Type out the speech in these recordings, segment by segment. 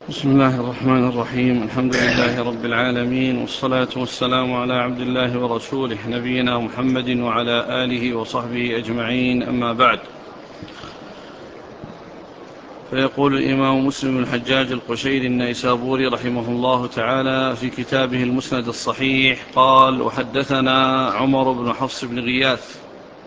بسم الله الرحمن الرحيم. الحمد لله رب العالمين، والصلاة والسلام على عبد الله ورسوله نبينا محمد وعلى آله وصحبه أجمعين، أما بعد. فيقول الإمام مسلم الحجاج القشيري النيسابوري رحمه الله تعالى في كتابه المسند الصحيح قال: وحدثنا عمر بن حفص بن غياث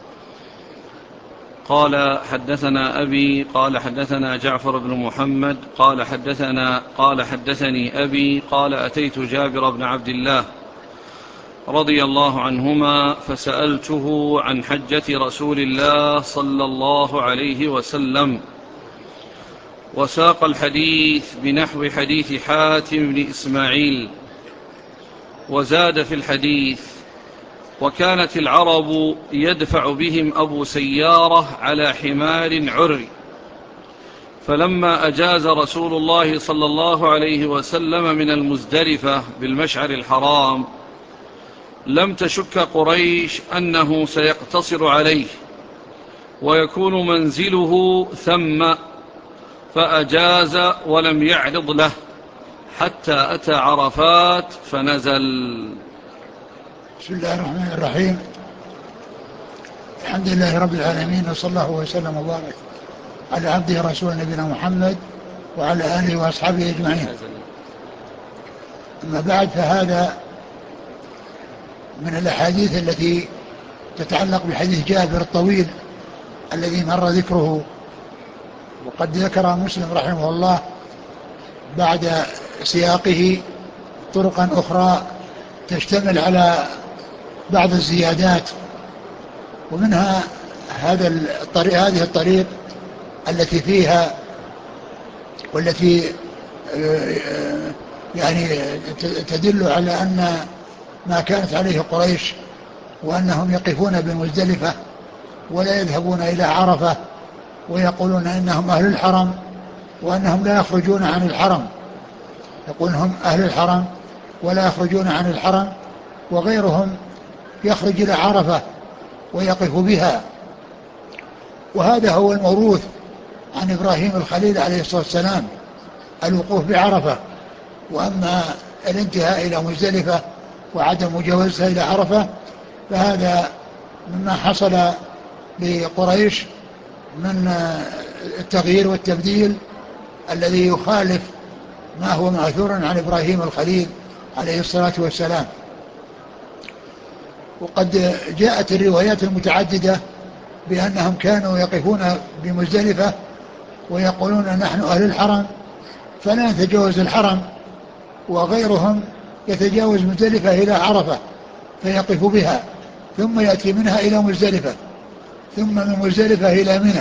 قال حدثنا أبي قال حدثنا جعفر بن محمد قال حدثني أبي قال: أتيت جابر بن عبد الله رضي الله عنهما فسألته عن حجة رسول الله صلى الله عليه وسلم، وساق الحديث بنحو حديث حاتم بن إسماعيل، وزاد في الحديث: وكانت العرب يدفع بهم أبو سيارة على حمار عري، فلما أجاز رسول الله صلى الله عليه وسلم من المزدلفة بالمشعر الحرام لم تشك قريش أنه سيقتصر عليه ويكون منزله ثم، فأجاز ولم يعرض له حتى أتى عرفات فنزل. بسم الله الرحمن الرحيم. الحمد لله رب العالمين، وصلى الله وسلم وبارك على عبده ورسوله نبينا محمد وعلى آله وأصحابه أجمعين. أما بعد، فهذا من الأحاديث التي تتعلق بحديث جابر الطويل الذي مر ذكره. وقد ذكر مسلم رحمه الله بعد سياقه طرقا أخرى تشتمل على بعض الزيادات، ومنها هذه الطريق التي فيها والتي يعني تدل على أن ما كانت عليه قريش، وأنهم يقفون بمزدلفة ولا يذهبون إلى عرفة، ويقولون إنهم أهل الحرم وأنهم لا يخرجون عن الحرم، يقولون هم أهل الحرم ولا يخرجون عن الحرم، وغيرهم يخرج إلى عرفة ويقف بها. وهذا هو الموروث عن إبراهيم الخليل عليه الصلاة والسلام، الوقوف بعرفة. وأما الانتهاء إلى مزدلفة وعدم مجاوزتها إلى عرفة فهذا مما حصل لقريش من التغيير والتبديل الذي يخالف ما هو مأثور عن إبراهيم الخليل عليه الصلاة والسلام. وقد جاءت الروايات المتعددة بأنهم كانوا يقفون بمزدلفة ويقولون نحن أهل الحرم فلا نتجاوز الحرم، وغيرهم يتجاوز مزدلفة إلى عرفة فيقف بها، ثم يأتي منها إلى مزدلفة، ثم من مزدلفة إلى منى.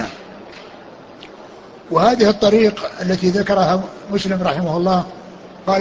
وهذه الطريق التي ذكرها مسلم رحمه الله قال: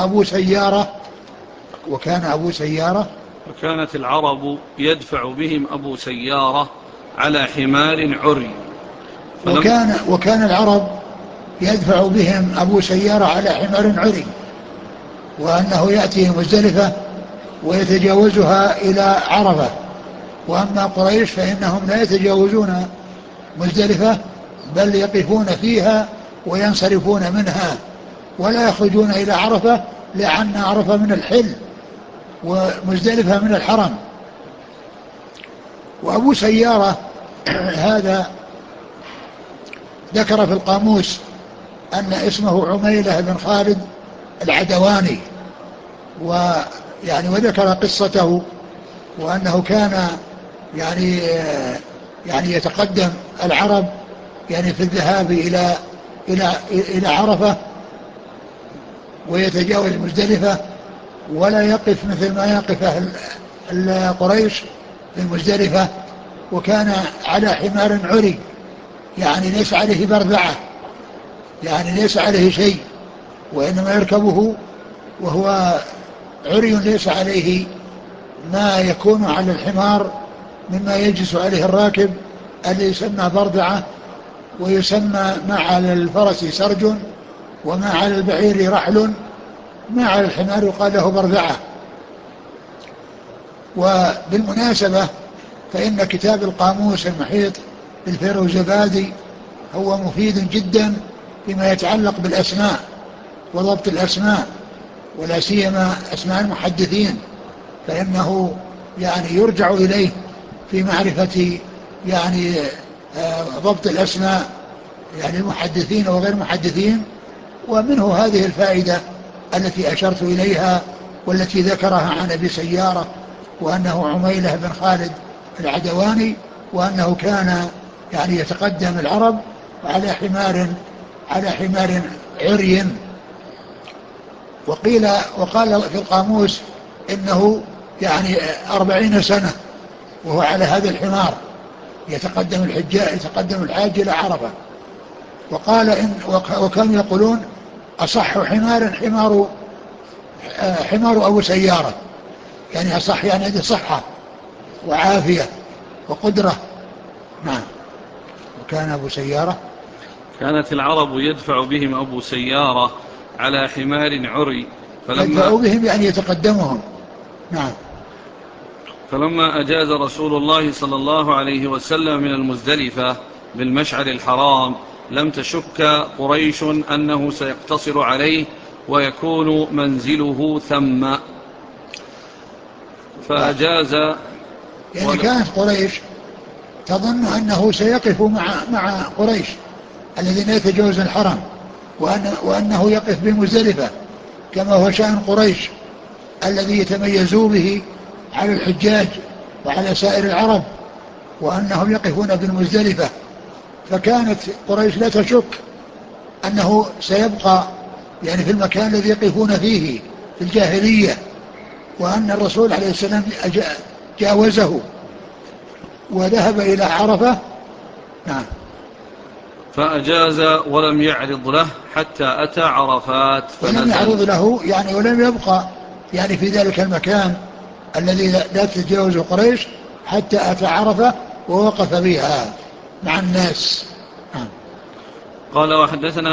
وكانت العرب يدفع بهم أبو سيارة على حمار عري. وكان العرب يدفع بهم أبو سيارة على حمار عري، وأنه يأتي مزدلفة ويتجاوزها إلى عرفة. وأما قريش فإنهم لا يتجاوزون مزدلفة، بل يقفون فيها وينصرفون منها ولا يخرجون إلى عرفة، لأن عرفة من الحل ومزدلفة من الحرم. وأبو سيارة هذا ذكر في القاموس أن اسمه عميلة بن خالد العدواني، وذكر قصته، وأنه كان يعني يتقدم العرب في الذهاب إلى عرفة ويتجاوز مزدلفة، ولا يقف مثل ما يقف أهل قريش في مزدلفة. وكان على حمار عري، ليس عليه برذعة، ليس عليه شيء، وإنما يركبه وهو عري، ليس عليه ما يكون على الحمار مما يجلس عليه الراكب الذي يسمى برذعة، ويسمى ما على الفرس سرج، وما على البعير رحل، ما على الحمار يقال له برذعة. وبالمناسبة فإن كتاب القاموس المحيط للفيروزبادي هو مفيد جدا فيما يتعلق بالأسماء، وضبط الأسماء، ولا سيما أسماء المحدثين، فإنه يعني يرجع إليه في معرفة يعني ضبط الأسماء، يعني المحدثين وغير المحدثين. ومنه هذه الفائدة التي أشرت إليها والتي ذكرها عن أبي سيارة، وأنه عميلة بن خالد العدواني، وأنه كان يعني يتقدم العرب على حمار عري. وقال في القاموس إنه يعني 40 سنة وهو على هذا الحمار يتقدم الحاج إلى عرفة. وقال وكانوا يقولون أصح حمار حمار أبو سيارة، يعني أصح يعني هذه صحة وعافية وقدرة. نعم. وكان أبو سيارة، كانت العرب يدفع بهم أبو سيارة على حمار عري يدفع بهم يعني يتقدمهم. نعم. فلما أجاز رسول الله صلى الله عليه وسلم من المزدلفة بالمشعر الحرام لم تشك قريش أنه سيقتصر عليه ويكون منزله ثم، فأجاز. يعني كانت قريش تظن أنه سيقف مع قريش الذين يتجاوزون الحرم، وأنه يقف بمزدلفة كما هو شأن قريش الذي يتميزوا به على الحجاج وعلى سائر العرب، وأنهم يقفون بالمزدلفة. فكانت قريش لا تشك أنه سيبقى يعني في المكان الذي يقفون فيه في الجاهلية، وأن الرسول عليه السلام جاوزه وذهب إلى عرفة. نعم. فأجاز ولم يعرض له حتى أتى عرفات فنزل. ولم يعرض له يعني ولم يبقى يعني في ذلك المكان الذي لا تتجاوز قريش حتى أتى عرفة ووقف بها مع الناس. قال وحدثنا